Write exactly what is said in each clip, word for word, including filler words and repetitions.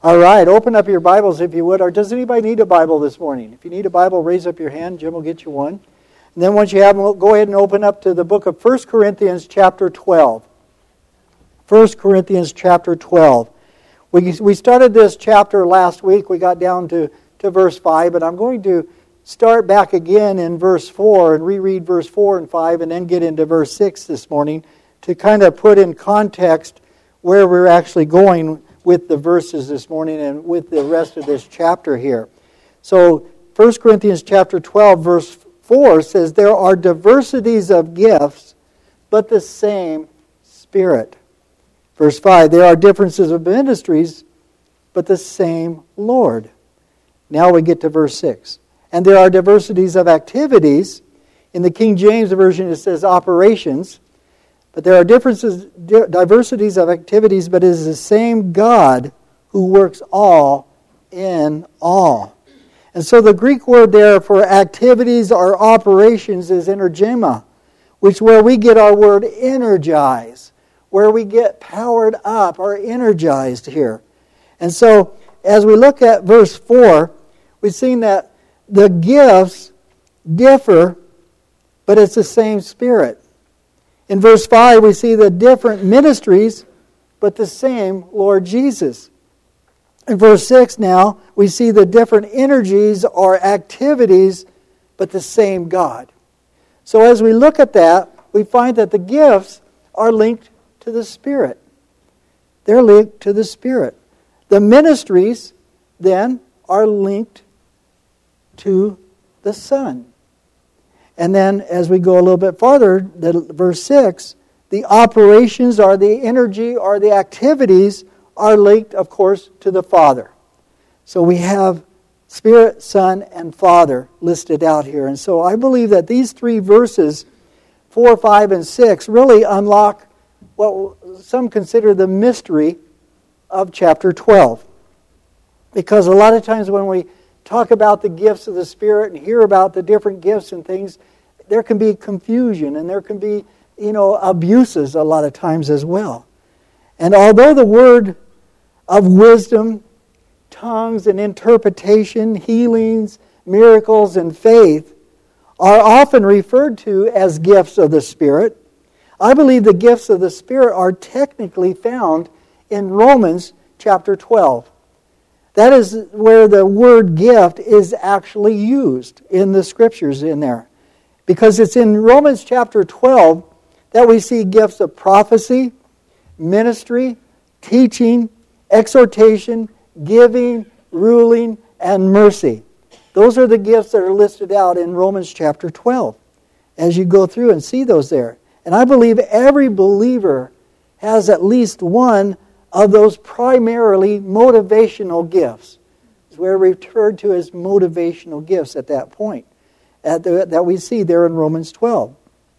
All right, open up your Bibles if you would. Or does anybody need a Bible this morning? If you need a Bible, raise up your hand. Jim will get you one. And then once you have them, go ahead and open up to the book of First Corinthians chapter twelve. First Corinthians chapter twelve. We, we started this chapter last week. We got down to, to verse five, but I'm going to start back again in verse four and reread verse four and five and then get into verse six this morning to kind of put in context where we're actually going with the verses this morning and with the rest of this chapter here. So First Corinthians chapter twelve verse four says, there are diversities of gifts, but the same Spirit. Verse five, there are differences of ministries, but the same Lord. Now we get to verse six. And there are diversities of activities. In the King James Version it says operations. But there are differences, diversities of activities, but it is the same God who works all in all. And so the Greek word there for activities or operations is energema, which is where we get our word energize, where we get powered up or energized here. And so as we look at verse four, we've seen that the gifts differ, but it's the same Spirit. In verse five, we see the different ministries, but the same Lord Jesus. In verse six now, we see the different energies or activities, but the same God. So as we look at that, we find that the gifts are linked to the Spirit. They're linked to the Spirit. The ministries, then, are linked to the Son. And then as we go a little bit farther, the, verse six, the operations or the energy or the activities are linked, of course, to the Father. So we have Spirit, Son, and Father listed out here. And so I believe that these three verses, four, five, and six, really unlock what some consider the mystery of chapter twelve. Because a lot of times when we talk about the gifts of the Spirit and hear about the different gifts and things, there can be confusion and there can be, you know, abuses a lot of times as well. And although the word of wisdom, tongues and interpretation, healings, miracles, and faith are often referred to as gifts of the Spirit, I believe the gifts of the Spirit are technically found in Romans chapter twelve. That is where the word gift is actually used in the Scriptures in there. Because it's in Romans chapter twelve that we see gifts of prophecy, ministry, teaching, exhortation, giving, ruling, and mercy. Those are the gifts that are listed out in Romans chapter twelve as you go through and see those there. And I believe every believer has at least one of those primarily motivational gifts. We're referred to as motivational gifts at that point at the, that we see there in Romans twelve.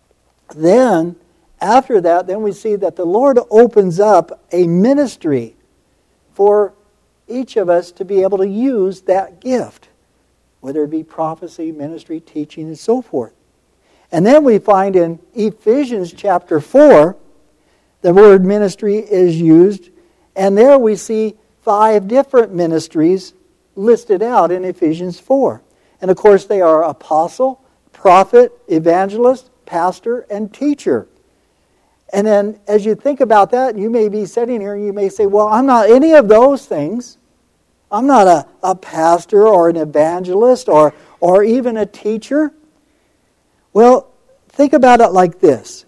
Then, after that, then we see that the Lord opens up a ministry for each of us to be able to use that gift, whether it be prophecy, ministry, teaching, and so forth. And then we find in Ephesians chapter four, the word ministry is used, and there we see five different ministries listed out in Ephesians four. And of course they are apostle, prophet, evangelist, pastor, and teacher. And then as you think about that, you may be sitting here and you may say, well, I'm not any of those things. I'm not a, a pastor or an evangelist or, or even a teacher. Well, think about it like this.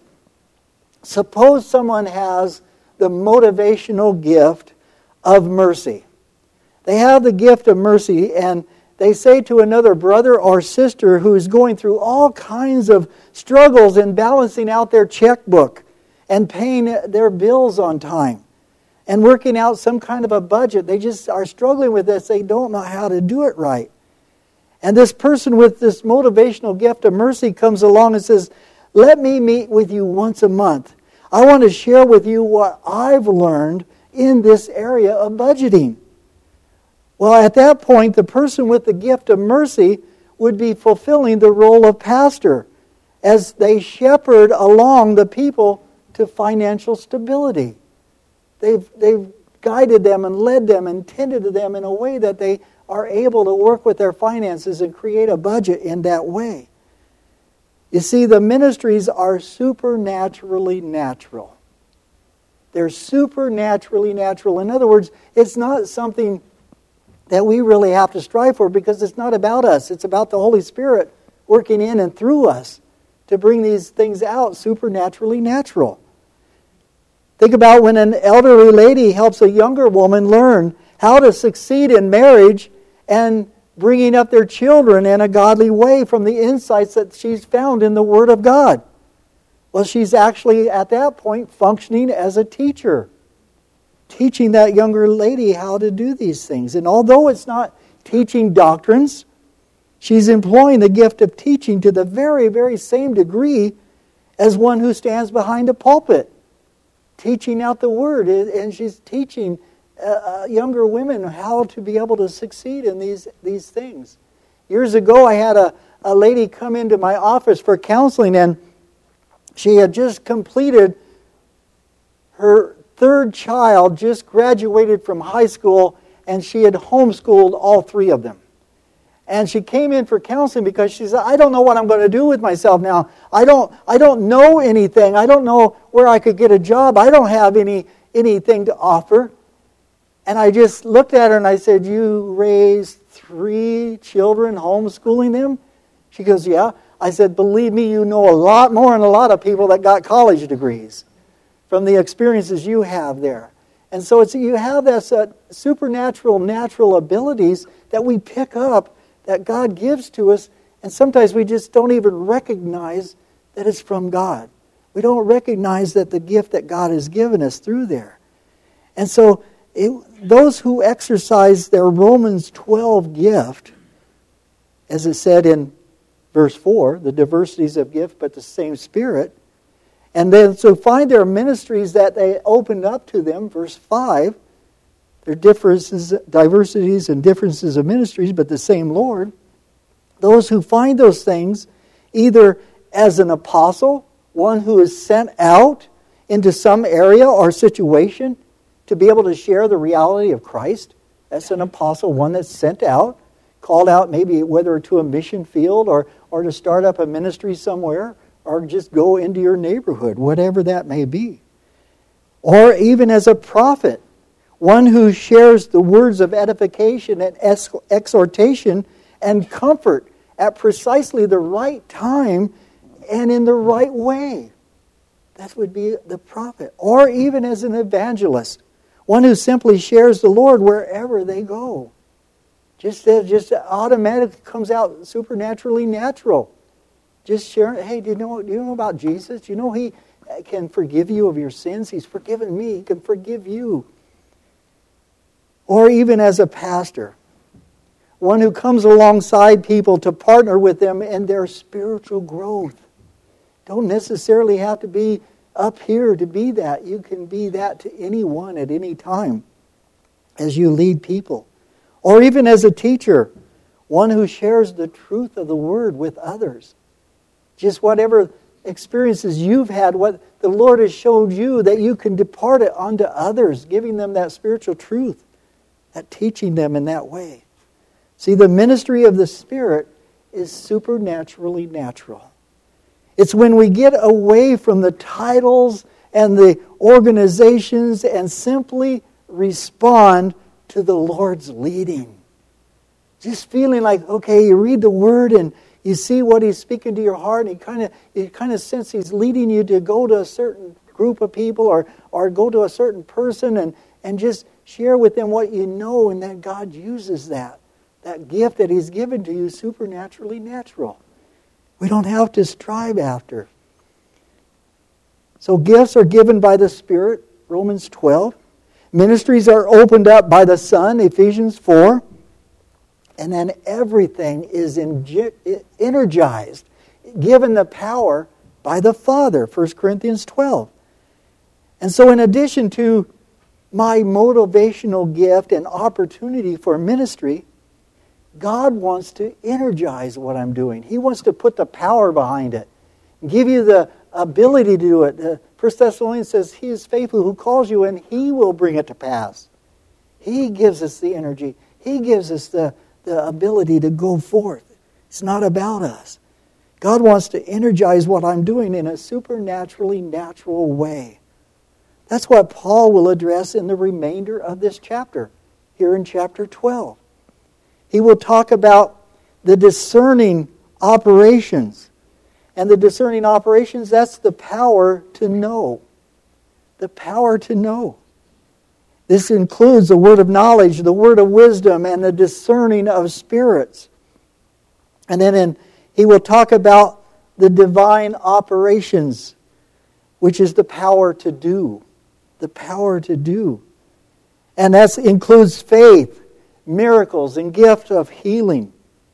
Suppose someone has the motivational gift of mercy. They have the gift of mercy and they say to another brother or sister who is going through all kinds of struggles in balancing out their checkbook and paying their bills on time and working out some kind of a budget. They just are struggling with this. They don't know how to do it right. And this person with this motivational gift of mercy comes along and says, let me meet with you once a month. I want to share with you what I've learned in this area of budgeting. Well, at that point, the person with the gift of mercy would be fulfilling the role of pastor as they shepherd along the people to financial stability. They've, they've guided them and led them and tended to them in a way that they are able to work with their finances and create a budget in that way. You see, the ministries are supernaturally natural. They're supernaturally natural. In other words, it's not something that we really have to strive for because it's not about us. It's about the Holy Spirit working in and through us to bring these things out supernaturally natural. Think about when an elderly lady helps a younger woman learn how to succeed in marriage and bringing up their children in a godly way from the insights that she's found in the Word of God. Well, she's actually at that point functioning as a teacher, teaching that younger lady how to do these things. And although it's not teaching doctrines, she's employing the gift of teaching to the very, very same degree as one who stands behind a pulpit, teaching out the Word. And she's teaching uh, younger women how to be able to succeed in these, these things. Years ago, I had a, a lady come into my office for counseling, and she had just completed her third child, just graduated from high school, and she had homeschooled all three of them. And she came in for counseling because she said, I don't know what I'm going to do with myself now. I don't I don't know anything. I don't know where I could get a job. I don't have any anything to offer. And I just looked at her and I said, you raised three children, homeschooling them? She goes, yeah. I said, believe me, you know a lot more than a lot of people that got college degrees from the experiences you have there. And so it's you have this uh, supernatural, natural abilities that we pick up that God gives to us, and sometimes we just don't even recognize that it's from God. We don't recognize that the gift that God has given us through there. And so it, those who exercise their Romans twelve gift, as it said in verse four, the diversities of gift, but the same Spirit, and then so find their ministries that they opened up to them, verse five, their differences, diversities and differences of ministries, but the same Lord. Those who find those things, either as an apostle, one who is sent out into some area or situation to be able to share the reality of Christ. That's an apostle, one that's sent out, called out maybe whether to a mission field or, or to start up a ministry somewhere, or just go into your neighborhood, whatever that may be. Or even as a prophet, one who shares the words of edification and exhortation and comfort at precisely the right time and in the right way. That would be the prophet. Or even as an evangelist, one who simply shares the Lord wherever they go. Just, just automatically comes out supernaturally natural. Just sharing, hey, do you know, do you know about Jesus? Do you know He can forgive you of your sins? He's forgiven me. He can forgive you. Or even as a pastor, one who comes alongside people to partner with them in their spiritual growth. Don't necessarily have to be up here to be that. You can be that to anyone at any time as you lead people. Or even as a teacher, one who shares the truth of the Word with others. Just whatever experiences you've had, what the Lord has showed you, that you can depart it onto others, giving them that spiritual truth, that teaching them in that way. See, the ministry of the Spirit is supernaturally natural. It's when we get away from the titles and the organizations and simply respond to the Lord's leading. Just feeling like, okay, you read the Word and you see what He's speaking to your heart, and you kind of you kind of sense He's leading you to go to a certain group of people or or go to a certain person and, and just share with them what you know, and that God uses that. That gift that He's given to you supernaturally natural. We don't have to strive after. So gifts are given by the Spirit, Romans twelve. Ministries are opened up by the Son, Ephesians four. And then everything is energized, given the power by the Father, First Corinthians twelve. And so in addition to my motivational gift and opportunity for ministry, God wants to energize what I'm doing. He wants to put the power behind it, give you the ability to do it. Uh, First Thessalonians says, He is faithful who calls you, and He will bring it to pass. He gives us the energy. He gives us the, the ability to go forth. It's not about us. God wants to energize what I'm doing in a supernaturally natural way. That's what Paul will address in the remainder of this chapter, here in chapter twelve. He will talk about the discerning operations. And the discerning operations, that's the power to know. The power to know. This includes the word of knowledge, the word of wisdom, and the discerning of spirits. And then in, he will talk about the divine operations, which is the power to do. The power to do. And that includes faith, miracles, and gift of healing.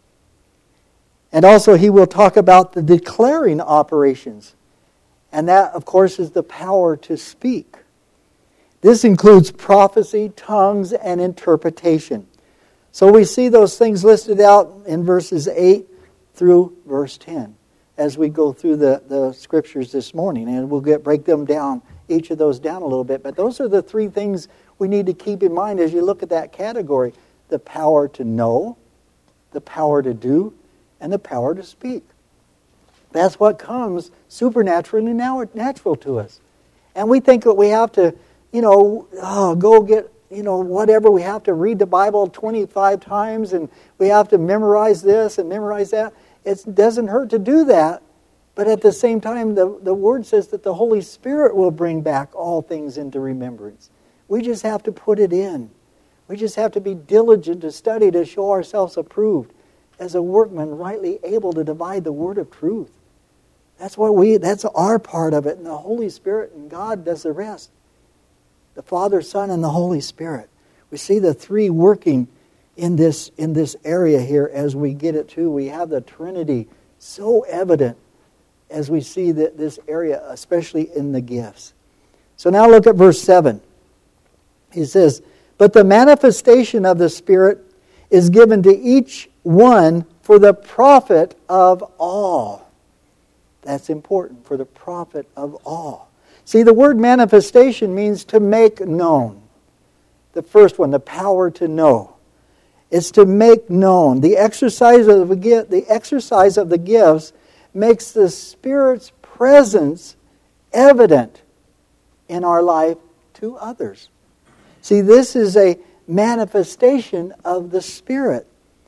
And also he will talk about the declaring operations. And that, of course, is the power to speak. This includes prophecy, tongues, and interpretation. So we see those things listed out in verses eight through verse ten as we go through the, the scriptures this morning. And we'll get break them down, each of those down a little bit. But those are the three things we need to keep in mind as you look at that category. The power to know, the power to do, and the power to speak. That's what comes supernaturally now natural to us. And we think that we have to, you know, oh, go get, you know, whatever. We have to read the Bible twenty-five times and we have to memorize this and memorize that. It doesn't hurt to do that. But at the same time, the, the Word says that the Holy Spirit will bring back all things into remembrance. We just have to put it in. We just have to be diligent to study to show ourselves approved as a workman rightly able to divide the word of truth. That's what we that's our part of it, and the Holy Spirit and God does the rest. The Father, Son, and the Holy Spirit. We see the three working in this in this area here as we get it too. We have the Trinity so evident as we see that this area, especially in the gifts. So now look at verse seven. He says, "But the manifestation of the Spirit is given to each one for the profit of all." That's important, for the profit of all. See, the word manifestation means to make known. The first one, the power to know. It's to make known. The exercise of the gift, the exercise of the gifts makes the Spirit's presence evident in our life to others. See, this is a manifestation of the Spirit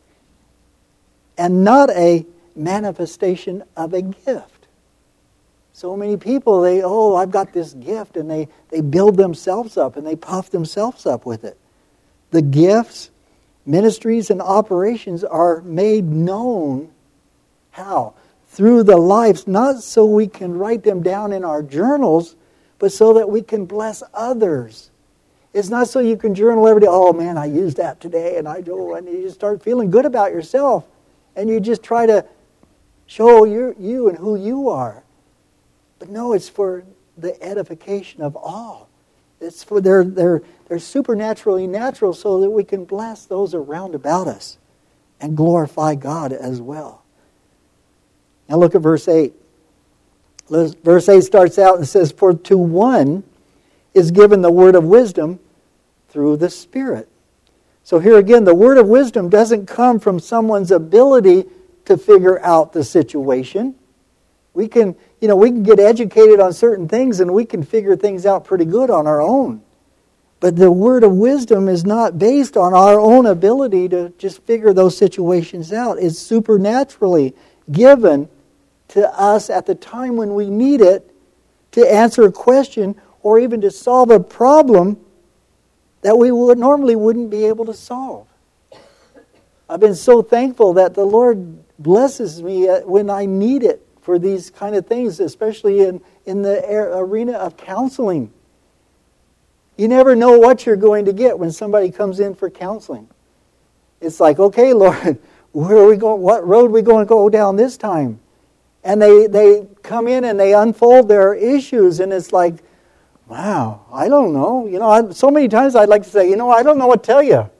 and not a manifestation of a gift. So many people, they, oh, I've got this gift, and they, they build themselves up and they puff themselves up with it. The gifts, ministries, and operations are made known. How? Through the lives, not so we can write them down in our journals, but so that we can bless others. It's not so you can journal every day, oh man, I used that today, and I do, and you just start feeling good about yourself, and you just try to show you, you and who you are. But no, it's for the edification of all. It's for their their they're supernaturally natural so that we can bless those around about us and glorify God as well. Now look at verse eight. Verse eight starts out and says, "For to one is given the word of wisdom through the Spirit." So here again, the word of wisdom doesn't come from someone's ability to figure out the situation. We can, you know, we can get educated on certain things and we can figure things out pretty good on our own. But the word of wisdom is not based on our own ability to just figure those situations out. It's supernaturally given to us at the time when we need it to answer a question or even to solve a problem that we would normally wouldn't be able to solve. I've been so thankful that the Lord blesses me when I need it for these kind of things, especially in, in the arena of counseling. You never know what you're going to get when somebody comes in for counseling. It's like, okay, Lord, where are we going? What road are we going to go down this time? And they, they come in and they unfold their issues, and it's like, wow, I don't know. You know, I, so many times I'd like to say, you know, I don't know what to tell you.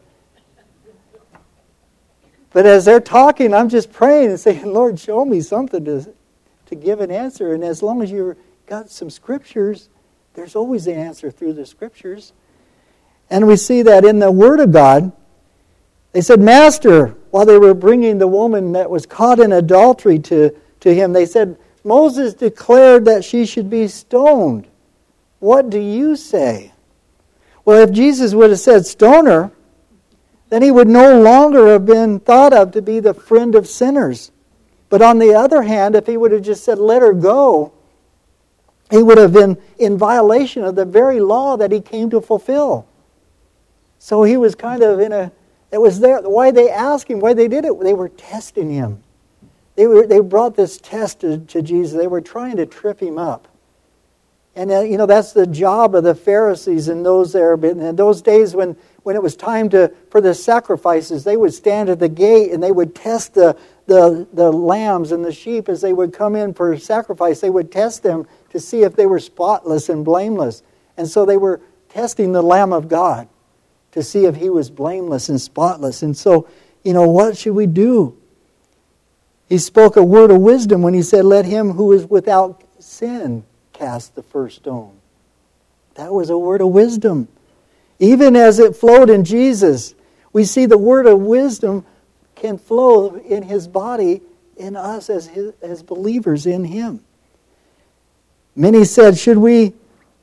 But as they're talking, I'm just praying and saying, Lord, show me something to, to give an answer. And as long as you've got some scriptures, there's always an answer through the scriptures. And we see that in the Word of God. They said, Master, while they were bringing the woman that was caught in adultery to, to him, they said, Moses declared that she should be stoned. What do you say? Well, if Jesus would have said stone her, then he would no longer have been thought of to be the friend of sinners. But on the other hand, if he would have just said let her go, he would have been in violation of the very law that he came to fulfill. So he was kind of in a, it was there, why they asked him, why they did it, they were testing him. They were they brought this test to, to Jesus. They were trying to trip him up. And uh, you know, that's the job of the Pharisees in those there. But in those days when, when it was time to for the sacrifices, they would stand at the gate and they would test the, the, the lambs and the sheep as they would come in for sacrifice. They would test them to see if they were spotless and blameless. And so they were testing the Lamb of God to see if he was blameless and spotless. And so, you know, what should we do? He spoke a word of wisdom when he said, let him who is without sin cast the first stone. That was a word of wisdom. Even as it flowed in Jesus, we see the word of wisdom can flow in his body, in us as his, as believers in him. Many said, should we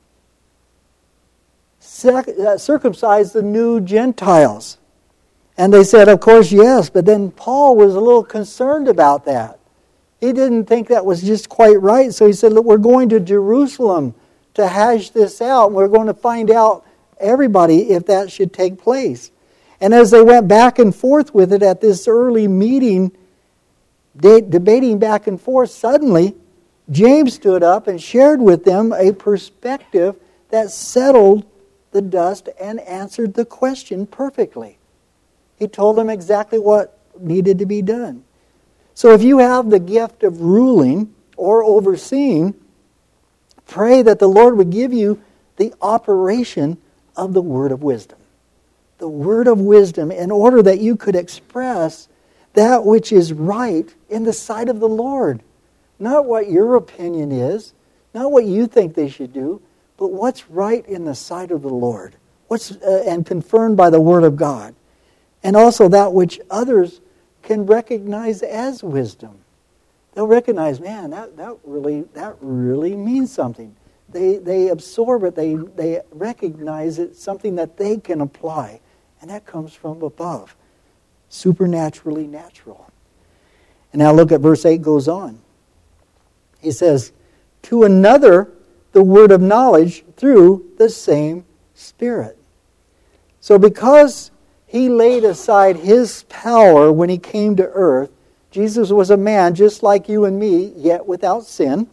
circumcise the new Gentiles? And they said, of course, yes. But then Paul was a little concerned about that. He didn't think that was just quite right. So he said, look, we're going to Jerusalem to hash this out. We're going to find out, everybody, if that should take place. And as they went back and forth with it at this early meeting, de- debating back and forth, suddenly James stood up and shared with them a perspective that settled the dust and answered the question perfectly. He told them exactly what needed to be done. So if you have the gift of ruling or overseeing, pray that the Lord would give you the operation of the word of wisdom. The word of wisdom in order that you could express that which is right in the sight of the Lord. Not what your opinion is, not what you think they should do, but what's right in the sight of the Lord. What's uh, and confirmed by the word of God. And also that which others can recognize as wisdom. They'll recognize, man, that, that really that really means something. They they absorb it, they, they recognize it, something that they can apply. And that comes from above. Supernaturally natural. And now look at verse eight goes on. He says, to another the word of knowledge through the same Spirit. So because he laid aside his power when he came to earth. Jesus was a man just like you and me, yet without sin.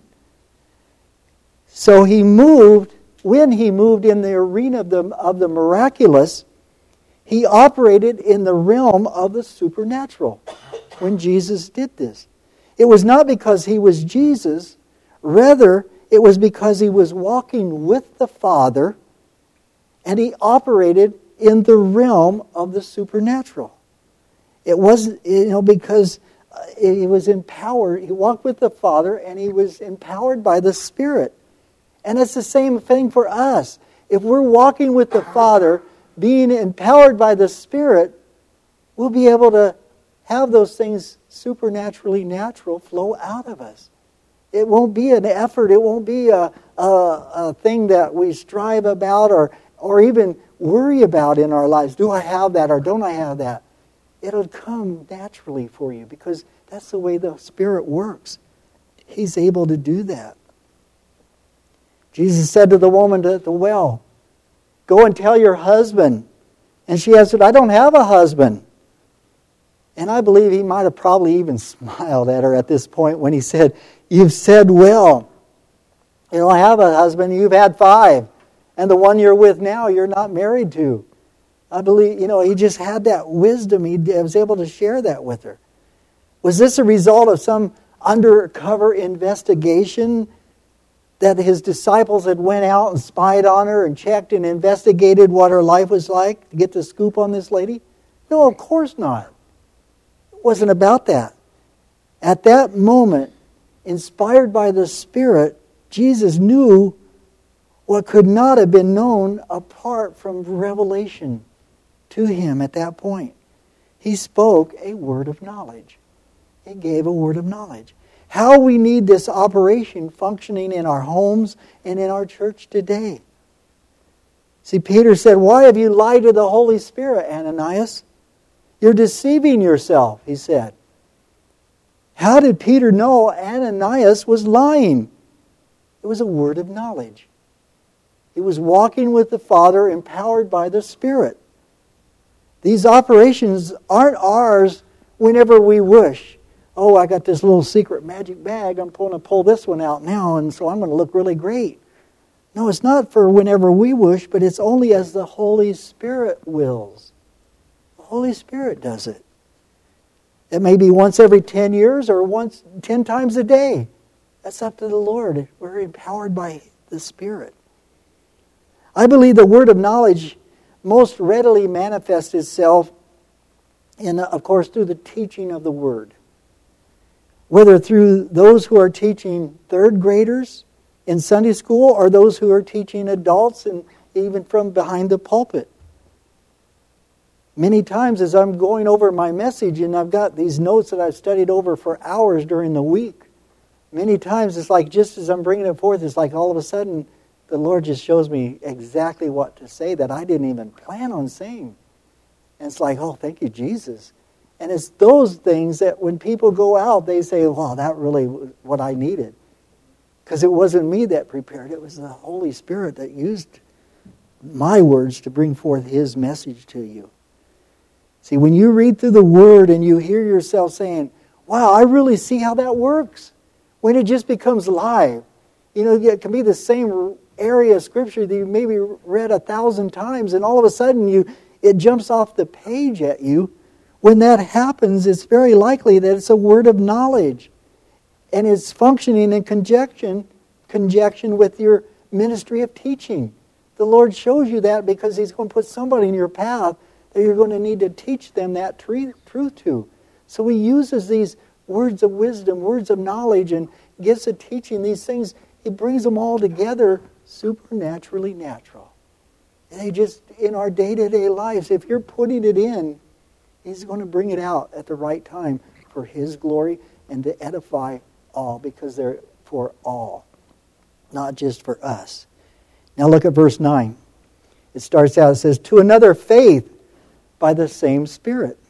So he moved, when he moved in the arena of the, of the miraculous, he operated in the realm of the supernatural when Jesus did this. It was not because he was Jesus, rather it was because he was walking with the Father and he operated in the realm of the supernatural. It wasn't, you know, because he was empowered. He walked with the Father and he was empowered by the Spirit. And it's the same thing for us. If we're walking with the Father, being empowered by the Spirit, we'll be able to have those things supernaturally natural flow out of us. It won't be an effort. It won't be a, a, a thing that we strive about or or even worry about in our lives. Do I have that or don't I have that? It'll come naturally for you because that's the way the Spirit works. He's able to do that. Jesus said to the woman at the well, go and tell your husband. And she answered, I don't have a husband. And I believe he might have probably even smiled at her at this point when he said, you've said well. You don't have a husband, you've had five. And the one you're with now, you're not married to. I believe, you know, he just had that wisdom. He was able to share that with her. Was this a result of some undercover investigation that his disciples had went out and spied on her and checked and investigated what her life was like to get the scoop on this lady? No, of course not. It wasn't about that. At that moment, inspired by the Spirit, Jesus knew what could not have been known apart from revelation to him at that point. He spoke a word of knowledge. He gave a word of knowledge. How we need this operation functioning in our homes and in our church today. See, Peter said, "Why have you lied to the Holy Spirit, Ananias? You're deceiving yourself," he said. How did Peter know Ananias was lying? It was a word of knowledge. He was walking with the Father, empowered by the Spirit. These operations aren't ours whenever we wish. Oh, I got this little secret magic bag. I'm going to pull this one out now, and so I'm going to look really great. No, it's not for whenever we wish, but it's only as the Holy Spirit wills. The Holy Spirit does it. It may be once every ten years or once ten times a day. That's up to the Lord. We're empowered by the Spirit. I believe the word of knowledge most readily manifests itself in, of course, through the teaching of the Word. Whether through those who are teaching third graders in Sunday school or those who are teaching adults and even from behind the pulpit. Many times as I'm going over my message and I've got these notes that I've studied over for hours during the week, many times it's like just as I'm bringing it forth, it's like all of a sudden the Lord just shows me exactly what to say that I didn't even plan on saying. And it's like, oh, thank you, Jesus. And it's those things that when people go out, they say, wow, that really was what I needed. Because it wasn't me that prepared. It was the Holy Spirit that used my words to bring forth His message to you. See, when you read through the Word and you hear yourself saying, wow, I really see how that works. When it just becomes live. You know, it can be the same area of Scripture that you maybe read a thousand times, and all of a sudden you it jumps off the page at you. When that happens, it's very likely that it's a word of knowledge. And it's functioning in conjunction, conjunction with your ministry of teaching. The Lord shows you that because He's going to put somebody in your path that you're going to need to teach them that truth to. So He uses these words of wisdom, words of knowledge, and gifts of teaching, these things. He brings them all together supernaturally natural. And they just, in our day-to-day lives, if you're putting it in, He's going to bring it out at the right time for His glory and to edify all, because they're for all, not just for us. Now look at verse nine. It starts out, it says, to another faith by the same Spirit.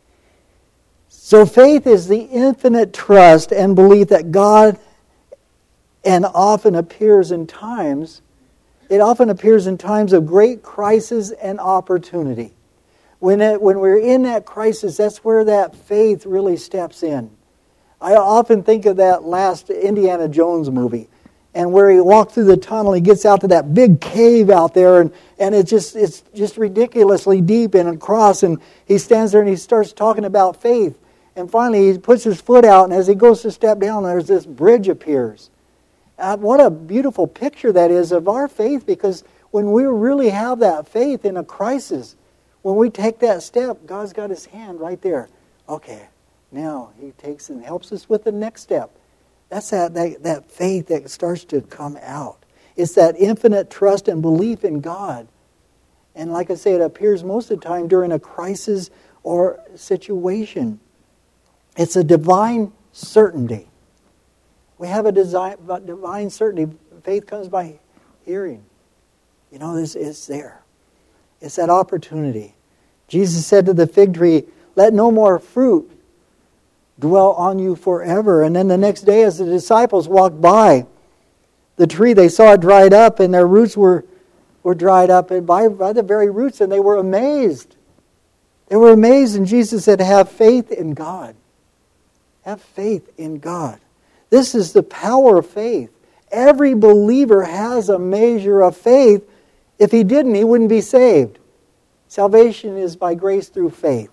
So faith is the infinite trust and belief that God and often appears in times, it often appears in times of great crisis and opportunity. When it, when we're in that crisis, that's where that faith really steps in. I often think of that last Indiana Jones movie, and where he walked through the tunnel, he gets out to that big cave out there, and, and it's just it's just ridiculously deep and across, and he stands there and he starts talking about faith. And finally he puts his foot out, and as he goes to step down, there's this bridge appears. Uh, what a beautiful picture that is of our faith, because when we really have that faith in a crisis, when we take that step, God's got His hand right there. Okay, now He takes and helps us with the next step. That's that, that, that faith that starts to come out. It's that infinite trust and belief in God. And like I say, it appears most of the time during a crisis or situation. It's a divine certainty. We have a design, divine certainty. Faith comes by hearing. You know, it's, it's there. It's that opportunity. Jesus said to the fig tree, let no more fruit dwell on you forever. And then the next day as the disciples walked by the tree, they saw it dried up, and their roots were, were dried up and by, by the very roots, and they were amazed. They were amazed, and Jesus said, have faith in God. Have faith in God. This is the power of faith. Every believer has a measure of faith. If he didn't, he wouldn't be saved. Salvation is by grace through faith.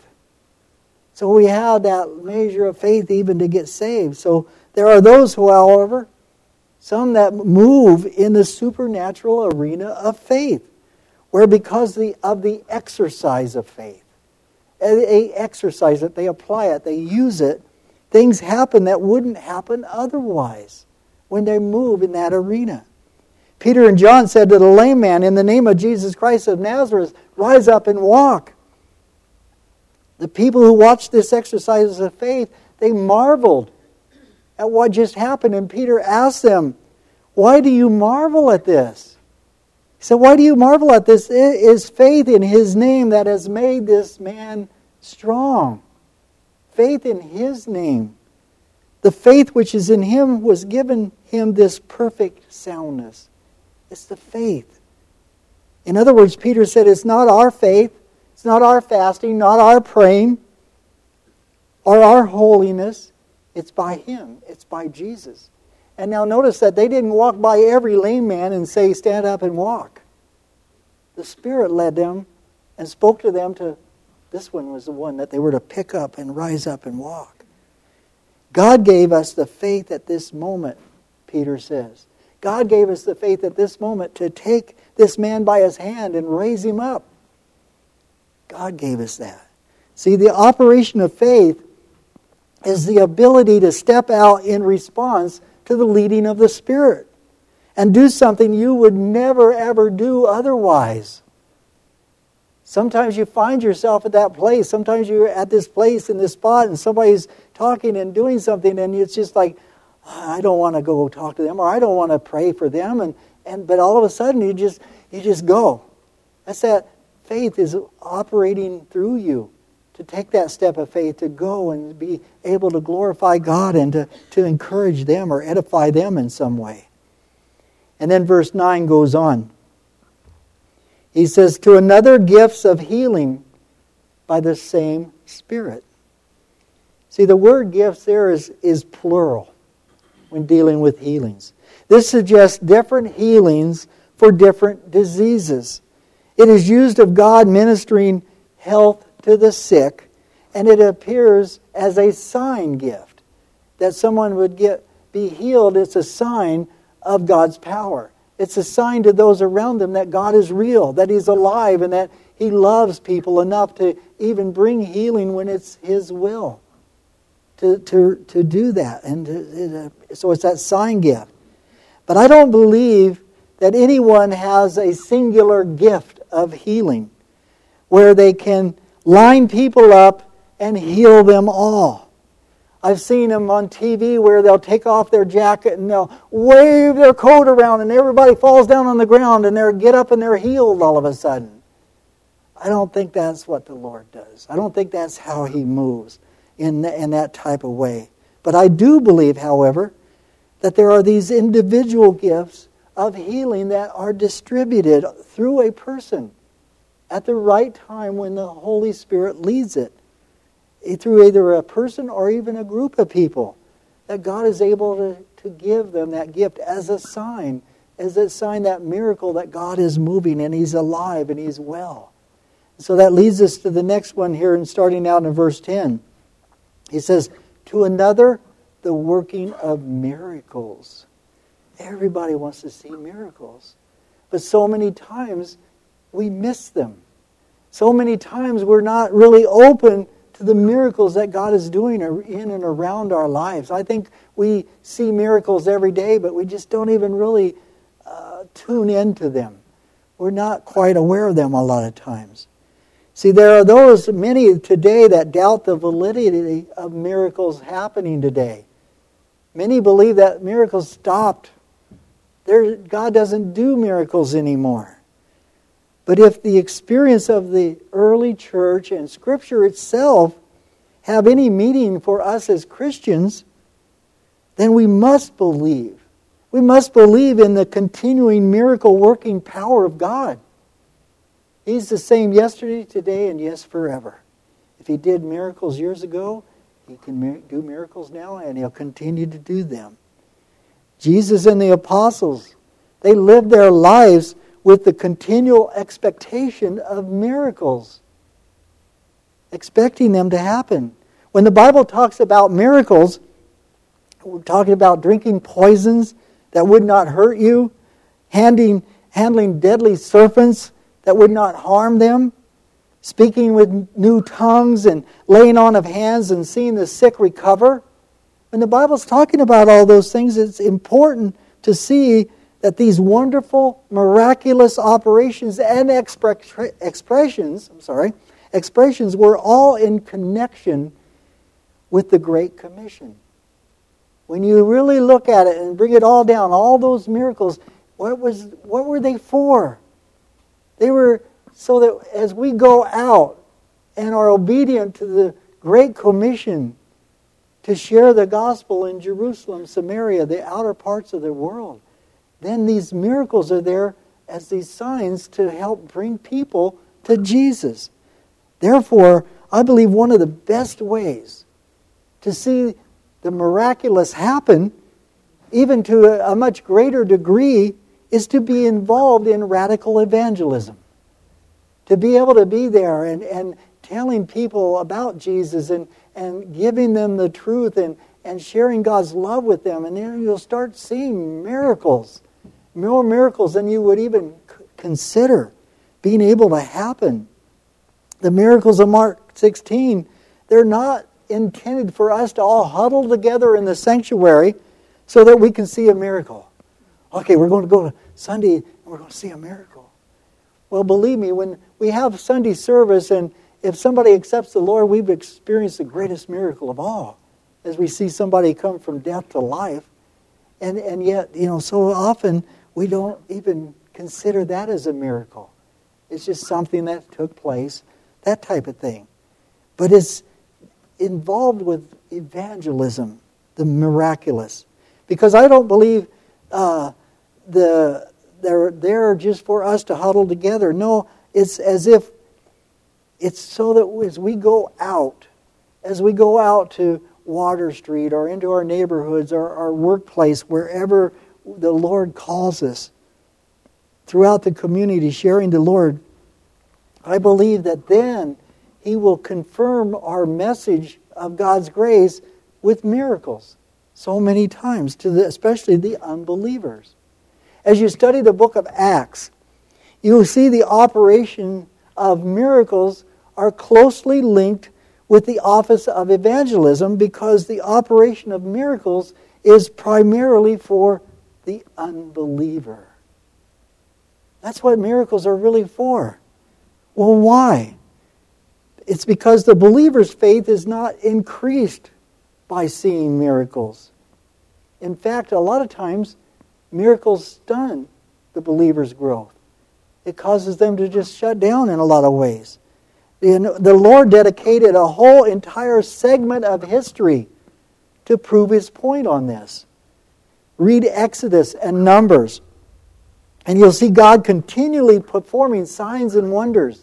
So we have that measure of faith even to get saved. So there are those who, however, some that move in the supernatural arena of faith, where because the, of the exercise of faith, they exercise it, they apply it, they use it, things happen that wouldn't happen otherwise when they move in that arena. Peter and John said to the lame man, in the name of Jesus Christ of Nazareth, rise up and walk. The people who watched this exercise of faith, they marveled at what just happened. And Peter asked them, why do you marvel at this? He said, why do you marvel at this? It is faith in His name that has made this man strong. Faith in His name. The faith which is in Him was given him this perfect soundness. It's the faith. In other words, Peter said it's not our faith, it's not our fasting, not our praying, or our holiness. It's by Him. It's by Jesus. And now notice that they didn't walk by every lame man and say, stand up and walk. The Spirit led them and spoke to them to, this one was the one that they were to pick up and rise up and walk. God gave us the faith at this moment, Peter says. God gave us the faith at this moment to take this man by his hand and raise him up. God gave us that. See, the operation of faith is the ability to step out in response to the leading of the Spirit and do something you would never ever do otherwise. Sometimes you find yourself at that place. Sometimes you're at this place in this spot and somebody's talking and doing something and it's just like, I don't want to go talk to them or I don't want to pray for them. And, and but all of a sudden you just you just go. That's that faith is operating through you to take that step of faith, to go and be able to glorify God and to, to encourage them or edify them in some way. And then verse nine goes on. He says, to another gifts of healing by the same Spirit. See, the word gifts there is, is plural when dealing with healings. This suggests different healings for different diseases. It is used of God ministering health to the sick, and it appears as a sign gift. That someone would get be healed, it's a sign of God's power. It's a sign to those around them that God is real, that He's alive, and that He loves people enough to even bring healing when it's His will to, to, to do that. And to, to, so it's that sign gift. But I don't believe that anyone has a singular gift of healing where they can line people up and heal them all. I've seen them on T V where they'll take off their jacket and they'll wave their coat around and everybody falls down on the ground and they get up and they're healed all of a sudden. I don't think that's what the Lord does. I don't think that's how He moves in, in that type of way. But I do believe, however, that there are these individual gifts of healing that are distributed through a person at the right time when the Holy Spirit leads it. Through either a person or even a group of people, that God is able to, to give them that gift as a sign, as a sign, that miracle that God is moving and He's alive and He's well. So that leads us to the next one here, and starting out in verse ten. He says, to another, the working of miracles. Everybody wants to see miracles. But so many times we miss them. So many times we're not really open to the miracles that God is doing in and around our lives. I think we see miracles every day, but we just don't even really uh, tune into them. We're not quite aware of them a lot of times. See, there are those, many today, that doubt the validity of miracles happening today. Many believe that miracles stopped. There, God doesn't do miracles anymore. But if the experience of the early church and Scripture itself have any meaning for us as Christians, then we must believe. We must believe in the continuing miracle-working power of God. He's the same yesterday, today, and yes, forever. If He did miracles years ago, He can do miracles now, and He'll continue to do them. Jesus and the apostles, they lived their lives with the continual expectation of miracles, expecting them to happen. When the Bible talks about miracles, we're talking about drinking poisons that would not hurt you, handing, handling deadly serpents that would not harm them, speaking with new tongues and laying on of hands and seeing the sick recover. When the Bible's talking about all those things, it's important to see that these wonderful, miraculous operations and expre- expressions, I'm sorry, expressions were all in connection with the Great Commission. When you really look at it and bring it all down, all those miracles, what was what were they for? They were so that as we go out and are obedient to the Great Commission to share the gospel in Jerusalem, Samaria, the outer parts of the world, then these miracles are there as these signs to help bring people to Jesus. Therefore, I believe one of the best ways to see the miraculous happen, even to a, a much greater degree, is to be involved in radical evangelism. To be able to be there and, and telling people about Jesus and, and giving them the truth and, and sharing God's love with them. And then you'll start seeing miracles. More miracles than you would even c- consider being able to happen. The miracles of Mark sixteen, they're not intended for us to all huddle together in the sanctuary so that we can see a miracle. Okay, we're going to go to Sunday and we're going to see a miracle. Well, believe me, when we have Sunday service and if somebody accepts the Lord, we've experienced the greatest miracle of all as we see somebody come from death to life. And, and yet, you know, so often we don't even consider that as a miracle. It's just something that took place, that type of thing. But it's involved with evangelism, the miraculous. Because I don't believe uh, the they're there just for us to huddle together. No, it's as if it's so that as we go out, as we go out to Water Street or into our neighborhoods or our workplace, wherever the Lord calls us, throughout the community, sharing the Lord, I believe that then He will confirm our message of God's grace with miracles so many times, to the, especially the unbelievers. As you study the book of Acts, you will see the operation of miracles are closely linked with the office of evangelism because the operation of miracles is primarily for the unbeliever. That's what miracles are really for. Well, why? It's because the believer's faith is not increased by seeing miracles. In fact, a lot of times, miracles stun the believer's growth. It causes them to just shut down in a lot of ways. The Lord dedicated a whole entire segment of history to prove His point on this. Read Exodus and Numbers, and you'll see God continually performing signs and wonders,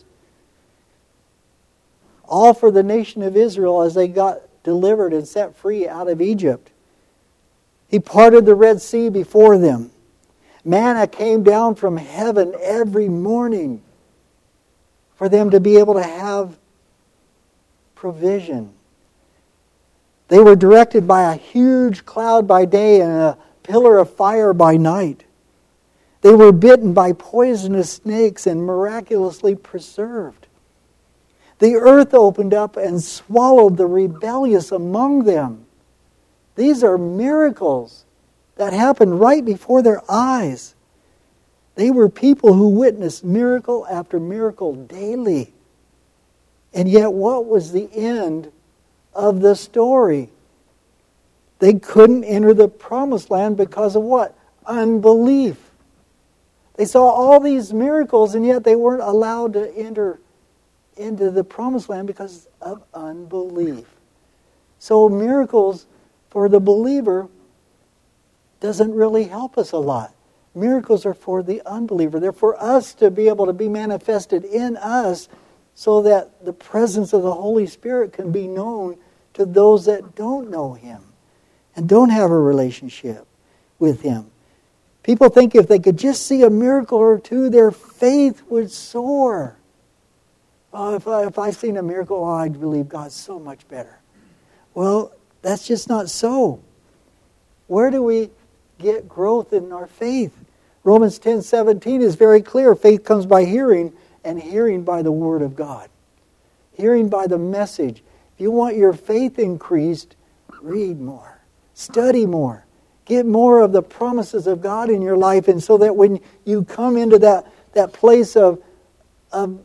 all for the nation of Israel as they got delivered and set free out of Egypt. He parted the Red Sea before them. Manna came down from heaven every morning for them to be able to have provision. They were directed by a huge cloud by day and a pillar of fire by night. They were bitten by poisonous snakes and miraculously preserved. The earth opened up and swallowed the rebellious among them. These are miracles that happened right before their eyes. They were people who witnessed miracle after miracle daily. And yet, what was the end of the story? They couldn't enter the promised land because of what? Unbelief. They saw all these miracles, and yet they weren't allowed to enter into the promised land because of unbelief. So miracles for the believer doesn't really help us a lot. Miracles are for the unbeliever. They're for us to be able to be manifested in us so that the presence of the Holy Spirit can be known to those that don't know Him and don't have a relationship with Him. People think if they could just see a miracle or two, their faith would soar. Oh, if I, if I seen a miracle, oh, I'd believe God's so much better. Well, that's just not so. Where do we get growth in our faith? Romans ten seventeen is very clear. Faith comes by hearing, and hearing by the Word of God. Hearing by the message. If you want your faith increased, read more. Study more. Get more of the promises of God in your life, and so that when you come into that, that place of, of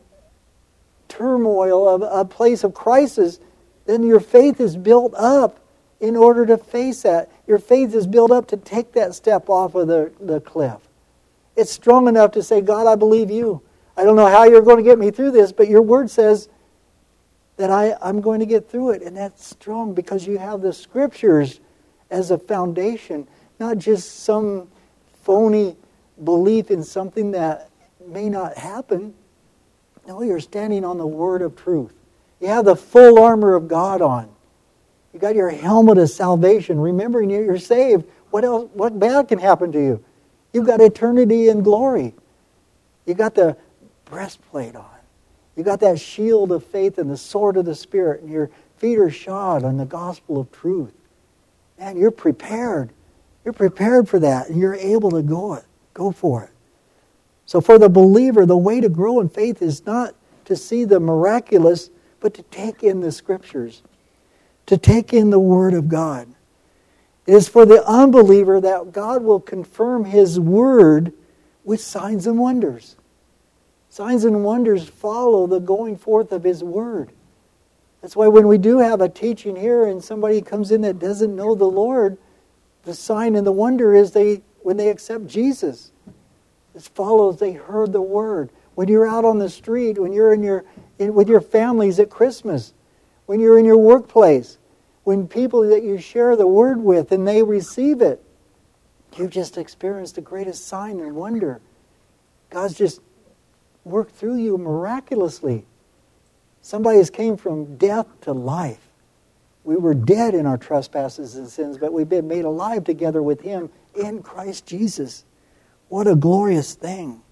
turmoil, of a place of crisis, then your faith is built up in order to face that. Your faith is built up to take that step off of the, the cliff. It's strong enough to say, God, I believe you. I don't know how you're going to get me through this, but your word says that I, I'm going to get through it. And that's strong because you have the Scriptures as a foundation, not just some phony belief in something that may not happen. No, you're standing on the word of truth. You have the full armor of God on. You got your helmet of salvation, remembering you're saved. What else? What bad can happen to you? You've got eternity in glory. You got the breastplate on. You got that shield of faith and the sword of the Spirit, and your feet are shod on the gospel of truth. Man, you're prepared. You're prepared for that, and you're able to go it, go for it. So for the believer, the way to grow in faith is not to see the miraculous, but to take in the Scriptures, to take in the Word of God. It is for the unbeliever that God will confirm His Word with signs and wonders. Signs and wonders follow the going forth of His Word. That's why when we do have a teaching here and somebody comes in that doesn't know the Lord, the sign and the wonder is they when they accept Jesus. It follows they heard the Word. When you're out on the street, when you're in your in, with your families at Christmas, when you're in your workplace, when people that you share the Word with and they receive it, you've just experienced the greatest sign and wonder. God's just worked through you miraculously. Somebody has came from death to life. We were dead in our trespasses and sins, but we've been made alive together with Him in Christ Jesus. What a glorious thing.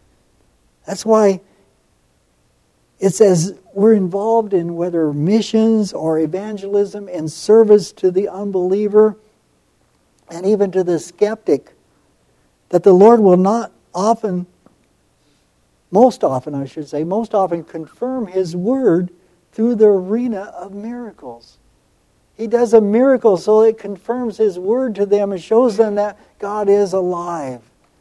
That's why it says we're involved in whether missions or evangelism and service to the unbeliever and even to the skeptic, that the Lord will not often, most often I should say, most often confirm His Word through the arena of miracles. He does a miracle so it confirms His Word to them and shows them that God is alive.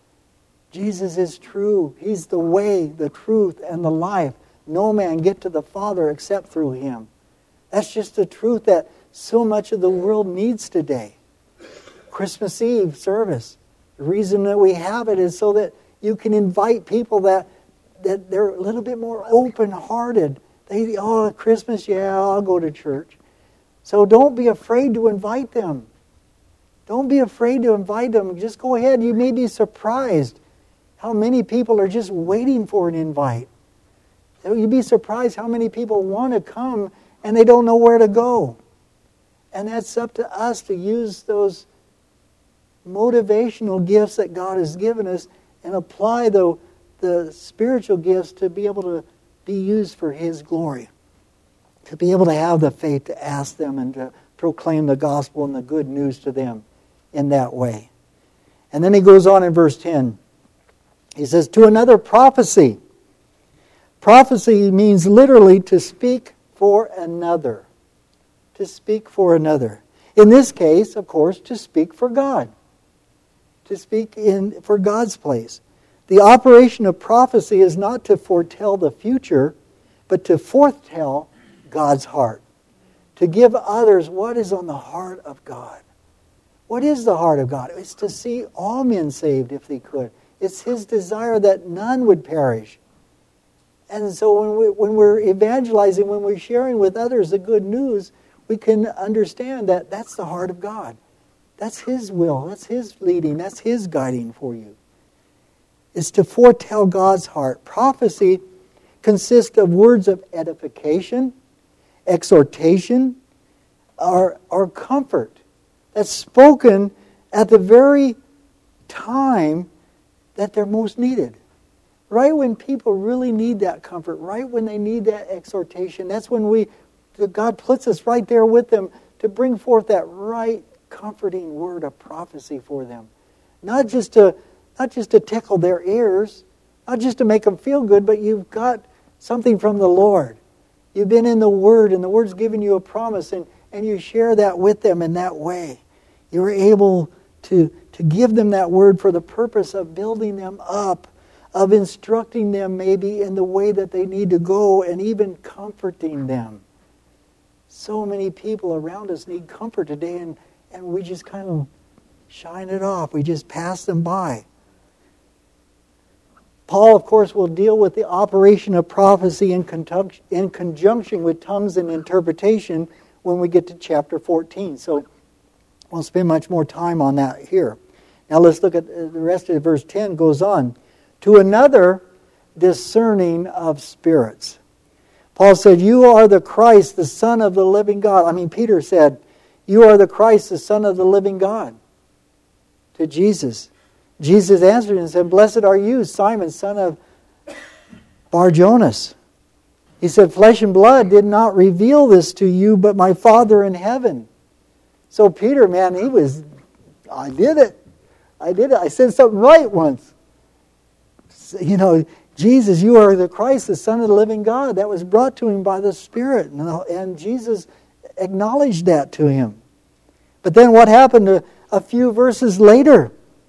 Jesus is true. He's the way, the truth, and the life. No man get to the Father except through Him. That's just the truth that so much of the world needs today. Christmas Eve service. The reason that we have it is so that you can invite people that, that they're a little bit more open-hearted. They, oh, Christmas, yeah, I'll go to church. So don't be afraid to invite them. Don't be afraid to invite them. Just go ahead. You may be surprised how many people are just waiting for an invite. You'd be surprised how many people want to come and they don't know where to go. And that's up to us to use those motivational gifts that God has given us and apply the, the spiritual gifts to be able to be used for His glory. To be able to have the faith to ask them and to proclaim the gospel and the good news to them in that way. And then he goes on in verse ten. He says, to another prophecy. Prophecy means literally to speak for another. To speak for another. In this case, of course, to speak for God. To speak in for God's place. The operation of prophecy is not to foretell the future, but to foretell God's heart. To give others what is on the heart of God. What is the heart of God? It's to see all men saved if they could. It's His desire that none would perish. And so when, we, when we're evangelizing, when we're sharing with others the good news, we can understand that that's the heart of God. That's His will. That's His leading. That's His guiding for you. It's to foretell God's heart. Prophecy consists of words of edification, exhortation, or, or comfort that's spoken at the very time that they're most needed. Right when people really need that comfort, right when they need that exhortation, that's when we, God puts us right there with them to bring forth that right comforting word of prophecy for them. Not just to, not just to tickle their ears, not just to make them feel good, but you've got something from the Lord. You've been in the Word, and the Word's given you a promise, and, and you share that with them in that way. You're able to, to give them that word for the purpose of building them up, of instructing them maybe in the way that they need to go, and even comforting them. So many people around us need comfort today, and, and we just kind of shine it off. We just pass them by. Paul, of course, will deal with the operation of prophecy in conjunction, in conjunction with tongues and interpretation when we get to chapter fourteen. So we'll spend much more time on that here. Now let's look at the rest of verse ten. Goes on. To another, discerning of spirits. Paul said, you are the Christ, the Son of the living God. I mean, Peter said, you are the Christ, the Son of the living God. To Jesus. Jesus answered and said, blessed are you, Simon, son of Bar-Jonas. He said, flesh and blood did not reveal this to you, but my Father in heaven. So Peter, man, he was, I did it. I did it. I said something right once. You know, Jesus, you are the Christ, the Son of the living God. That was brought to him by the Spirit. And Jesus acknowledged that to him. But then what happened a, a few verses later?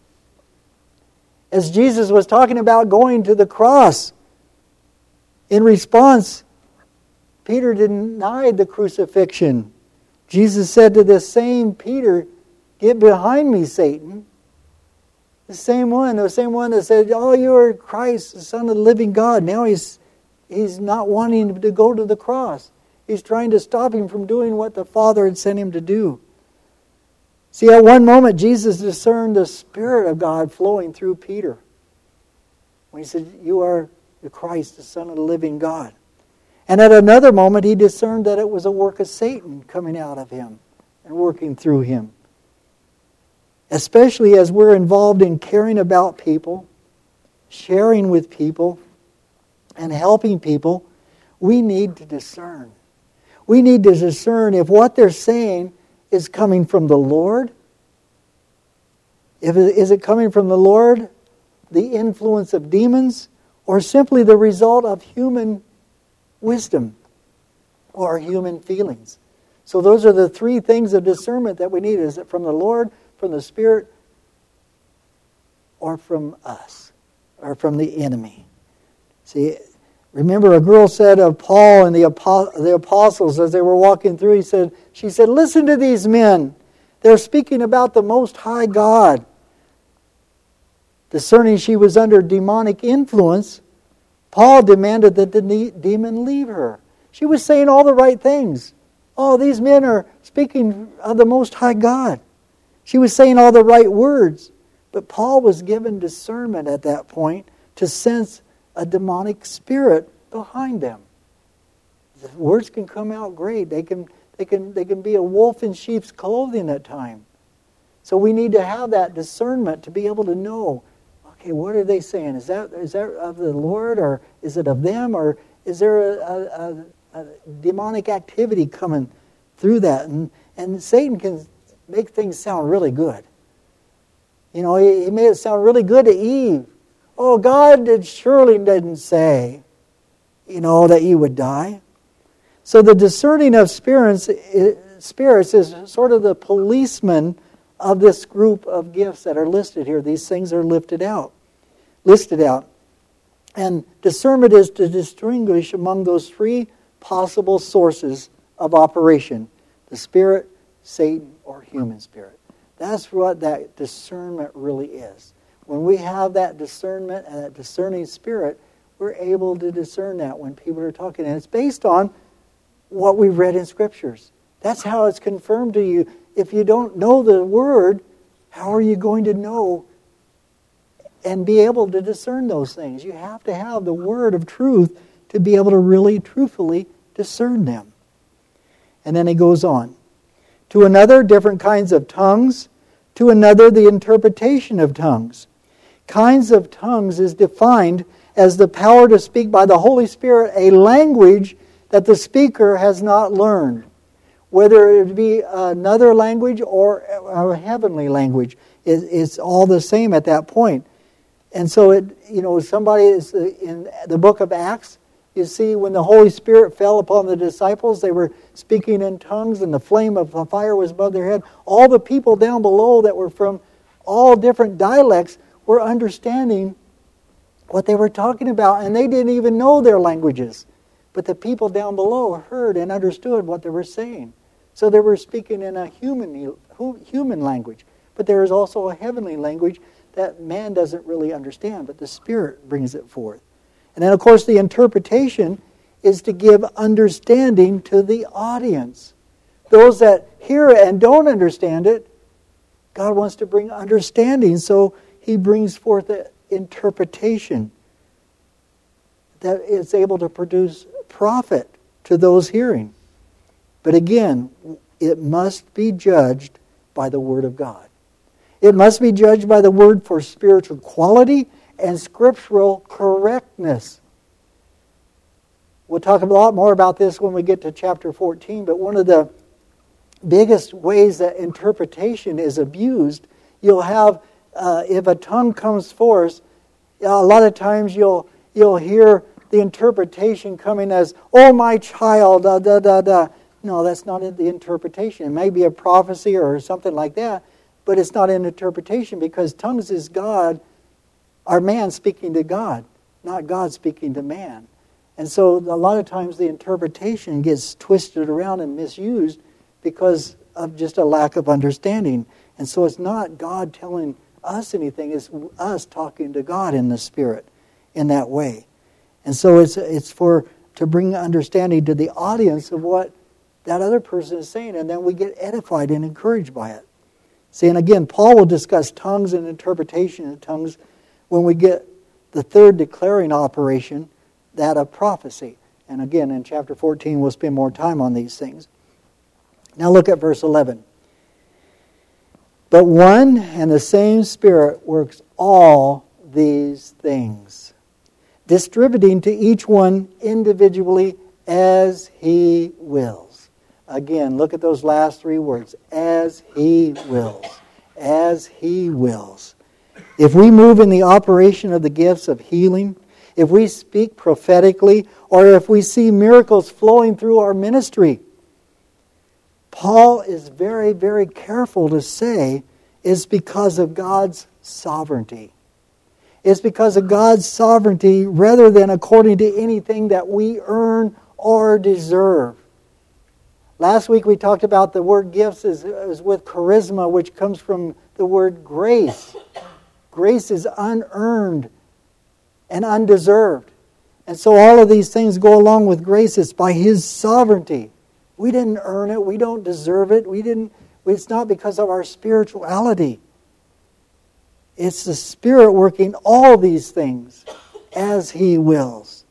As Jesus was talking about going to the cross, in response, Peter denied the crucifixion. Jesus said to this same Peter, get behind me, Satan. The same one, the same one that said, oh, you are Christ, the Son of the living God. Now he's, he's not wanting to go to the cross. He's trying to stop him from doing what the Father had sent him to do. See, at one moment, Jesus discerned the Spirit of God flowing through Peter. When he said, you are the Christ, the Son of the living God. And at another moment, he discerned that it was a work of Satan coming out of him and working through him. Especially as we're involved in caring about people, sharing with people, and helping people, we need to discern. We need to discern if what they're saying is coming from the Lord. If it, is it coming from the Lord, the influence of demons, or simply the result of human wisdom or human feelings? So those are the three things of discernment that we need. Is it from the Lord, from the Spirit, or from us, or from the enemy? See, remember a girl said of Paul and the apostles as they were walking through, he said, she said, listen to these men. They're speaking about the Most High God. Discerning she was under demonic influence, Paul demanded that the demon leave her. She was saying all the right things. Oh, these men are speaking of the Most High God. She was saying all the right words. But Paul was given discernment at that point to sense a demonic spirit behind them. The words can come out great. They can, they can, they can be a wolf in sheep's clothing at times. So we need to have that discernment to be able to know, okay, what are they saying? Is that is that of the Lord, or is it of them, or is there a, a, a demonic activity coming through that? And and Satan can make things sound really good. You know, he, he made it sound really good to Eve. Oh, God did surely didn't say, you know, that you would die. So the discerning of spirits, spirits is sort of the policeman of this group of gifts that are listed here. These things are lifted out, listed out. And discernment is to distinguish among those three possible sources of operation: the spirit, Satan, or human spirit. That's what that discernment really is. When we have that discernment and that discerning spirit, we're able to discern that when people are talking. And it's based on what we've read in Scriptures. That's how it's confirmed to you. If you don't know the Word, how are you going to know and be able to discern those things? You have to have the Word of truth to be able to really, truthfully discern them. And then he goes on. To another, different kinds of tongues. To another, the interpretation of tongues. Kinds of tongues is defined as the power to speak by the Holy Spirit a language that the speaker has not learned. Whether it be another language or a heavenly language, it's all the same at that point. And so, it, you know, somebody is in the book of Acts, you see when the Holy Spirit fell upon the disciples, they were speaking in tongues and the flame of the fire was above their head. All the people down below that were from all different dialects were understanding what they were talking about, and they didn't even know their languages. But the people down below heard and understood what they were saying. So they were speaking in a human, human language. But there is also a heavenly language that man doesn't really understand, but the Spirit brings it forth. And then, of course, the interpretation is to give understanding to the audience. Those that hear it and don't understand it, God wants to bring understanding, so He brings forth an interpretation that is able to produce profit to those hearing. But again, it must be judged by the Word of God. It must be judged by the Word for spiritual quality and scriptural correctness. We'll talk a lot more about this when we get to chapter fourteen, but one of the biggest ways that interpretation is abused, you'll have, uh, if a tongue comes forth, a lot of times you'll you'll hear the interpretation coming as, "Oh, my child, da da da da." No, that's not the interpretation. It may be a prophecy or something like that, but it's not an interpretation, because tongues is God, or man speaking to God, not God speaking to man. And so a lot of times the interpretation gets twisted around and misused because of just a lack of understanding. And so it's not God telling us anything, it's us talking to God in the Spirit in that way. And so it's it's for to bring understanding to the audience of what that other person is saying, and then we get edified and encouraged by it. See, and again, Paul will discuss tongues and interpretation of tongues when we get the third declaring operation, that of prophecy. And again, in chapter fourteen, we'll spend more time on these things. Now look at verse eleven. But one and the same Spirit works all these things, distributing to each one individually as He wills. Again, look at those last three words. As He wills. As He wills. If we move in the operation of the gifts of healing, if we speak prophetically, or if we see miracles flowing through our ministry, Paul is very, very careful to say it's because of God's sovereignty. It's because of God's sovereignty rather than according to anything that we earn or deserve. Last week we talked about the word gifts is, is with charisma, which comes from the word grace. Grace is unearned and undeserved. And so all of these things go along with grace. It's by His sovereignty. We didn't earn it. We don't deserve it. We didn't. It's not because of our spirituality. It's the Spirit working all these things as He wills.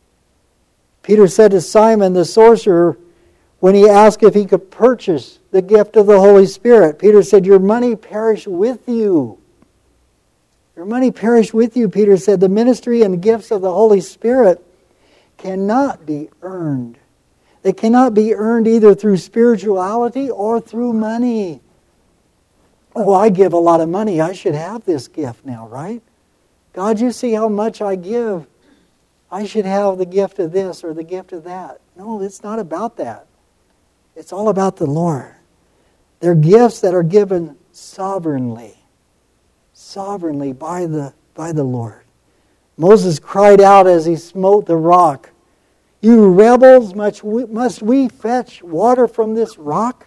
Peter said to Simon the sorcerer, when he asked if he could purchase the gift of the Holy Spirit, Peter said, "Your money perish with you." Your money perish with you, Peter said. The ministry and gifts of the Holy Spirit cannot be earned. They cannot be earned either through spirituality or through money. Oh, I give a lot of money. I should have this gift now, right? God, you see how much I give. I should have the gift of this or the gift of that. No, it's not about that. It's all about the Lord. They're gifts that are given sovereignly. Sovereignly by the, by the Lord. Moses cried out as he smote the rock, "You rebels, must we, must we fetch water from this rock?"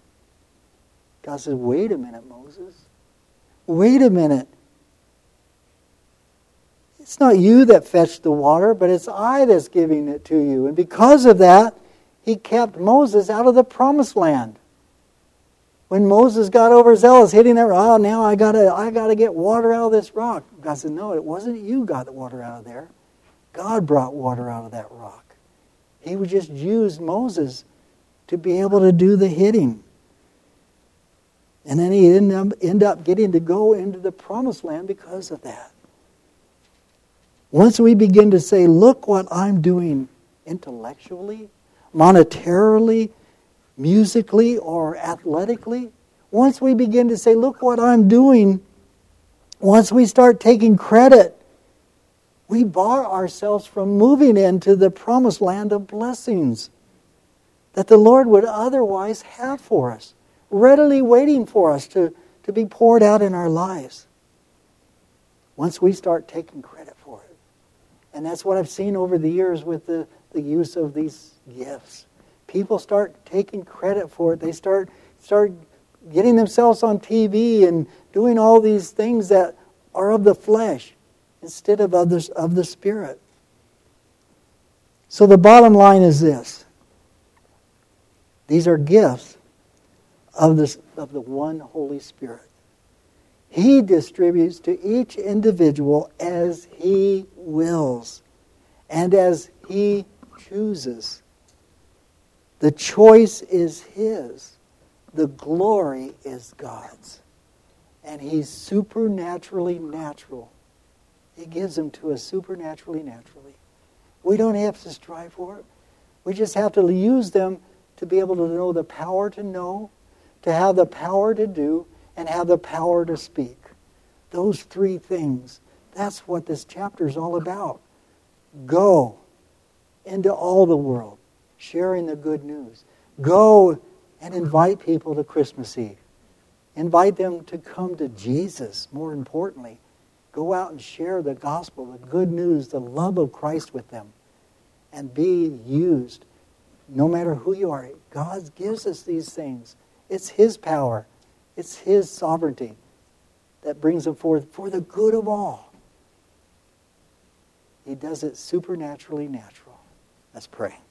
God says, "Wait a minute, Moses. Wait a minute. It's not you that fetched the water, but it's I that's giving it to you." And because of that, He kept Moses out of the promised land. When Moses got overzealous, hitting that rock, "Oh, now I gotta, I gotta get water out of this rock." God said, "No, it wasn't you got the water out of there. God brought water out of that rock. He would just use Moses to be able to do the hitting." And then he ended up, ended up getting to go into the promised land because of that. Once we begin to say, "Look what I'm doing intellectually, monetarily, musically, or athletically," once we begin to say, "Look what I'm doing," once we start taking credit, we bar ourselves from moving into the promised land of blessings that the Lord would otherwise have for us, readily waiting for us to, to be poured out in our lives once we start taking credit for it. And that's what I've seen over the years with the, the use of these gifts. People start taking credit for it. They start start getting themselves on T V and doing all these things that are of the flesh instead of others of the Spirit. So the bottom line is this. These are gifts of, this, of the one Holy Spirit. He distributes to each individual as He wills and as He chooses. The choice is His. The glory is God's. And He's supernaturally natural. He gives them to us supernaturally naturally. We don't have to strive for it. We just have to use them to be able to know the power to know, to have the power to do, and have the power to speak. Those three things. That's what this chapter is all about. Go into all the world, sharing the good news. Go and invite people to Christmas Eve. Invite them to come to Jesus, more importantly. Go out and share the gospel, the good news, the love of Christ with them. And be used, no matter who you are. God gives us these things. It's His power. It's His sovereignty that brings them forth for the good of all. He does it supernaturally natural. Let's pray.